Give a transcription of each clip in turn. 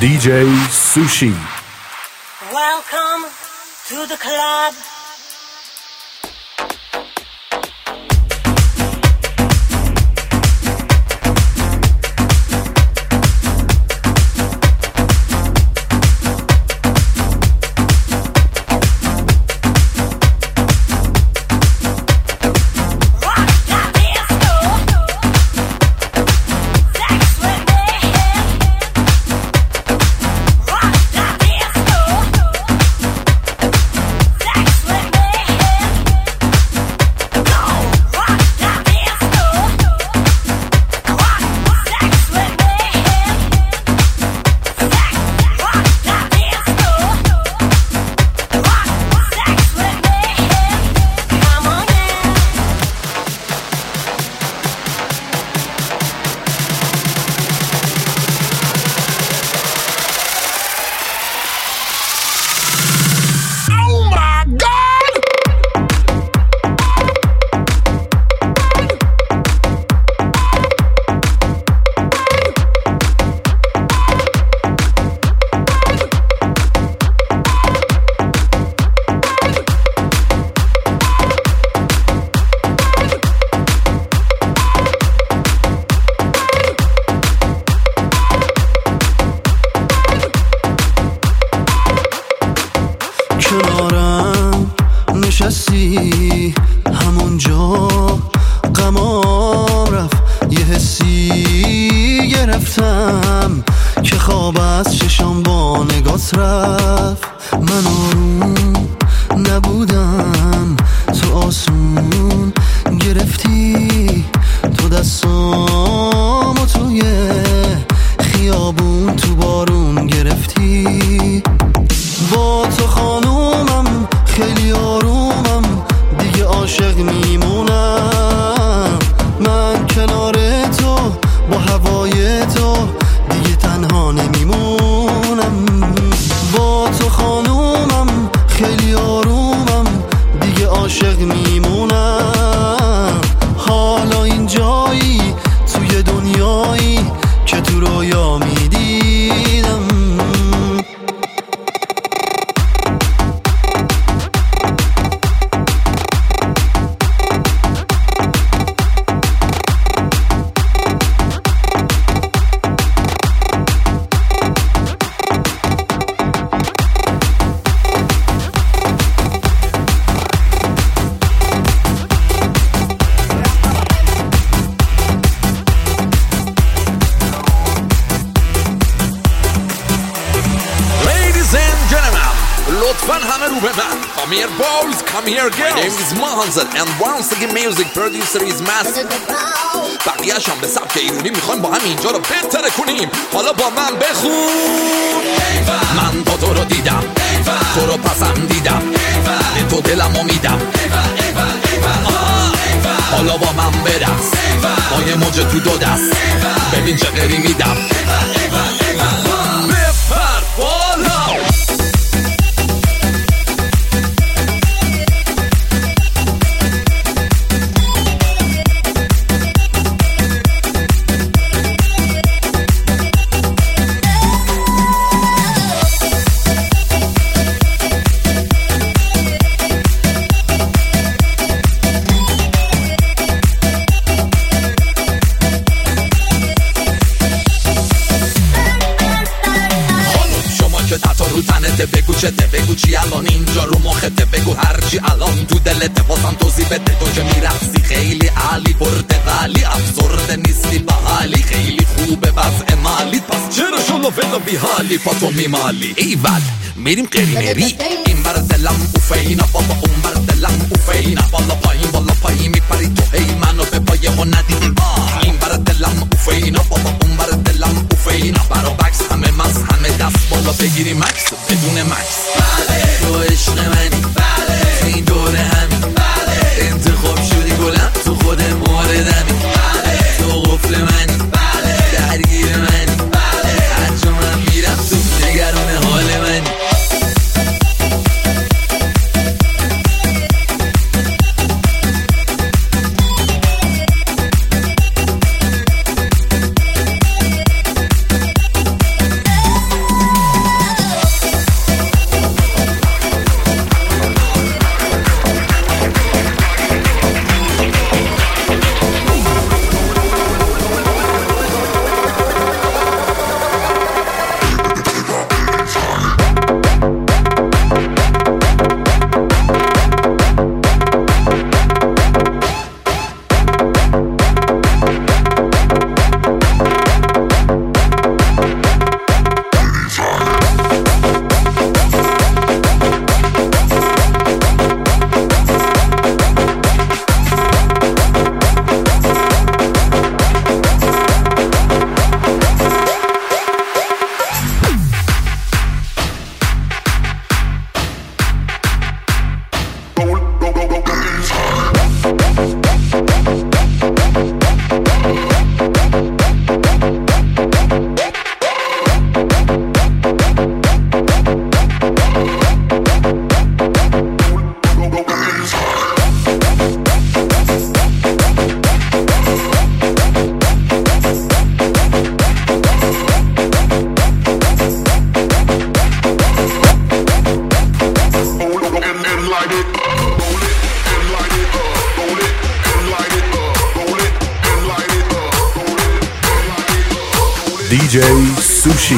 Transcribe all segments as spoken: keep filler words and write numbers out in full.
دی جی Sushi. Welcome to the club. And once again music producer is master. بقیه‌اش هم به سبک ایرونی میخوایم با هم اینجا رو بهتر کنیم. حالا با من بخون. من با تو رو دیدم، تو رو پسندیدم، به تو دلمو میدم. حالا با من برقص، با یه موج تو دو دست، ببین چه غری میدم. بپر بالا. بگو چته، بگو چی الان اینجا رو مخته، بگو هرچی الان تو دلته، واسم توضیح بده. تو که میرقصی خیلی عالی، پرتغالی، افسرده نیستی بحالی، خیلی خوبه وضع مالیت، پس چرا شلو فلو بی حالی پا تو میمالی؟ ایول میریم قریمری، این بر دلم اوفینا، بابا اون بر دلم اوفینا، بالا پایین بالا پایین میپری تو، هی منو به پایه ها ندیدی. این بر دلم اوفینا، بابا اون بر دلم اوفینا، برا بکس همه مز همه دست بالا بگیری مکس بدون مکس. بله تو عشق منی، بله تو این دوره همین، بله انتخاب شدی گلم تو خود موردمی، بله تو قفل منی، بله درگیر منی، بله هر جا من میرم تو نگران حال منی. J Sushi.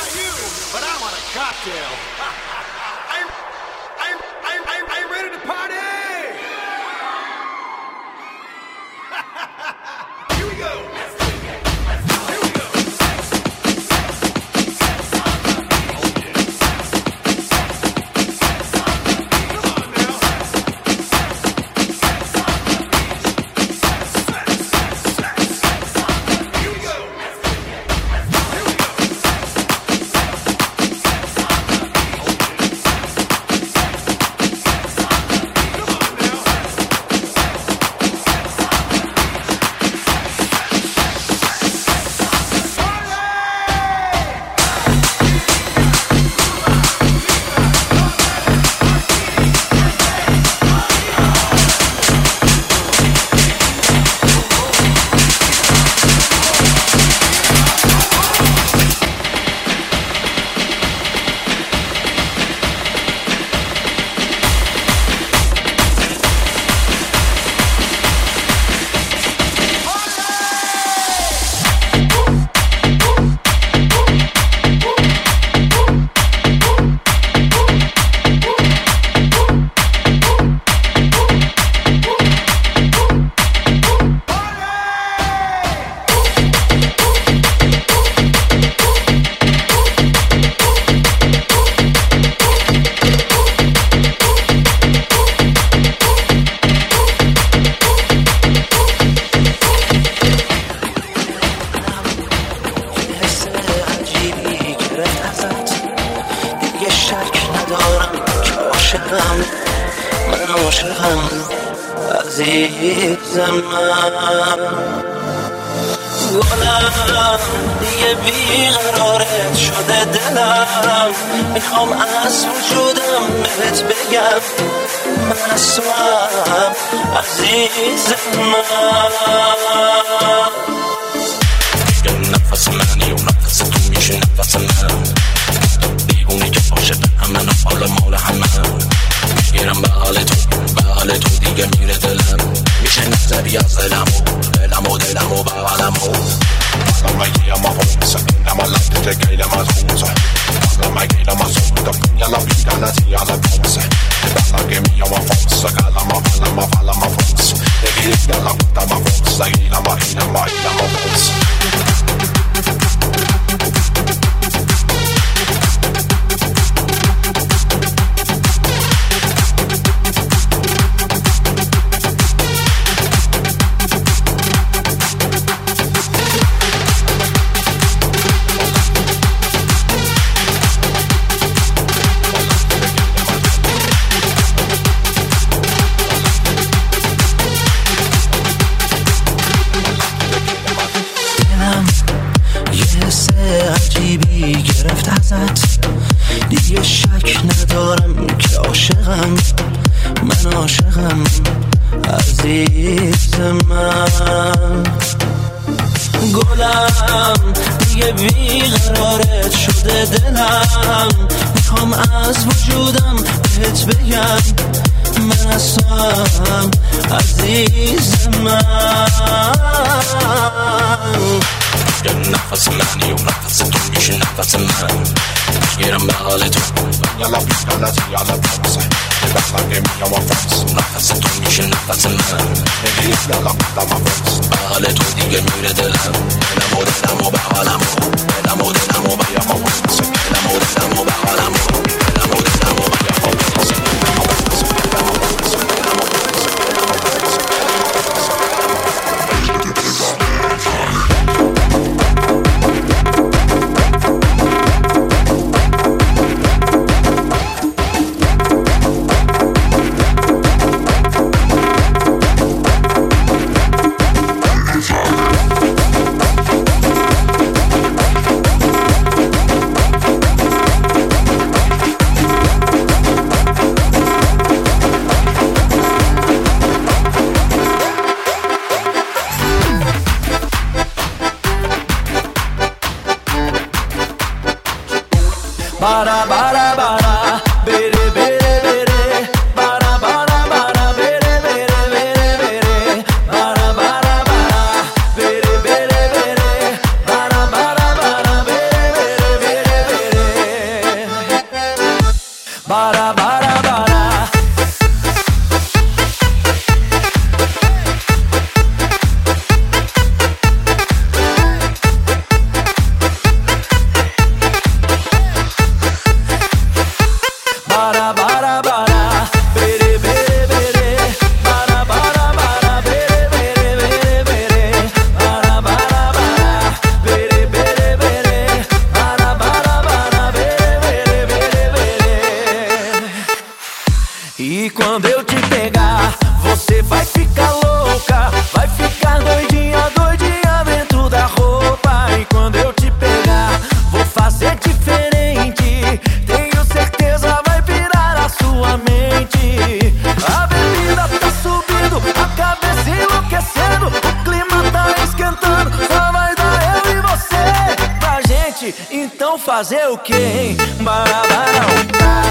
عزیزم گلم دیگه بیقرارت شده دلم میخوام از وجودم بهت بگم من از تو هم عزیزم دیگه نفس منی و نفس تو میشه نفس من دیگونی که باشه به همه حال مال همه میگیرم به حال تو به حال تو دیگه میره دلم میشه نظری از دلم و دلم و دلم و بغلم و Alla mig gilla fonsa, innan man lagt det gejlar man fonsa Alla mig gillar man sånda, alla bilarna till alla fonsa Det balla ge mig om man fonsa, kalla man falla man falla man fonsa Det vill alla goda man fonsa, gillar man innan man gillar man fonsa گرفت ازت دیگه شک ندارم که عاشقم من عاشقم عزیز من گلم دیگه بیقرارت شده دلم میخوام از وجودم بهت بگم من از تو هم عزیز من یه نفس منی و نفس تو میشه نفس من میگیرم به حال تو یالا بیشتر از یالا بامسه یه بخلا که میام و فرس نفس تو میشه نفس من میگیرم یالا بودم و فرس به حال تو دیگه میره دلم دلم و دلم و به حالم و دلم و دلم و بیام و فرس دلم و دلم و به حالم و دلم و دلم و بیام و فرس Bara bara bara bere bere bere bara bara bara bere bere bere bere bara bara bara bere bere bere bara bara bara então fazer o que, hein? Barabarão, tá.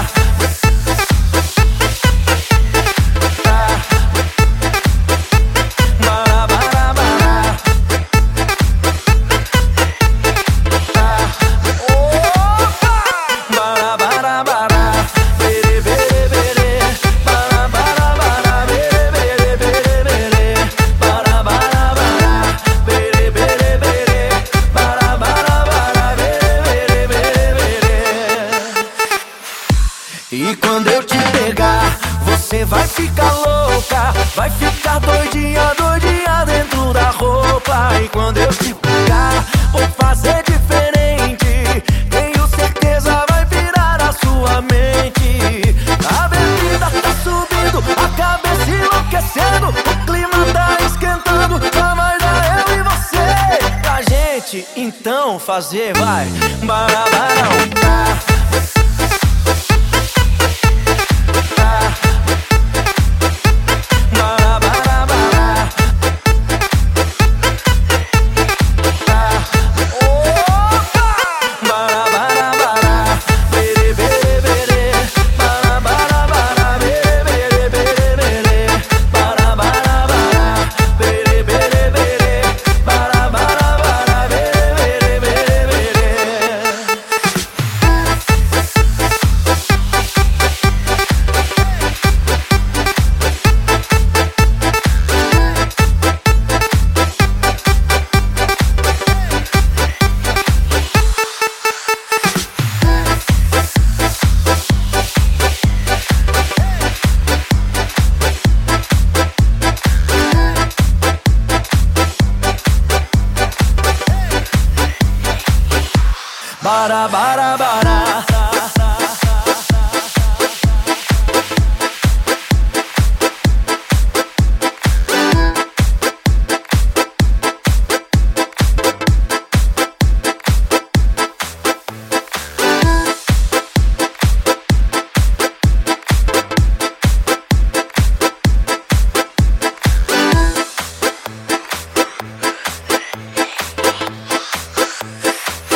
E quando eu te pegar, você vai ficar louca, vai ficar doidinha, doidinha dentro da roupa. E quando eu te pegar, vou fazer diferente, tenho certeza vai virar a sua mente. A bebida tá subindo, a cabeça enlouquecendo, o clima tá esquentando, só vai dar eu e você pra gente então fazer, vai, barabarão, tá. Bara, bara, bara.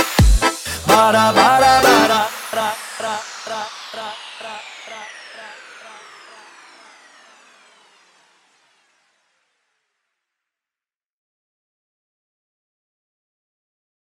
Bara, bara, bara, ra, ra, ra, ra, ra, ra, ra.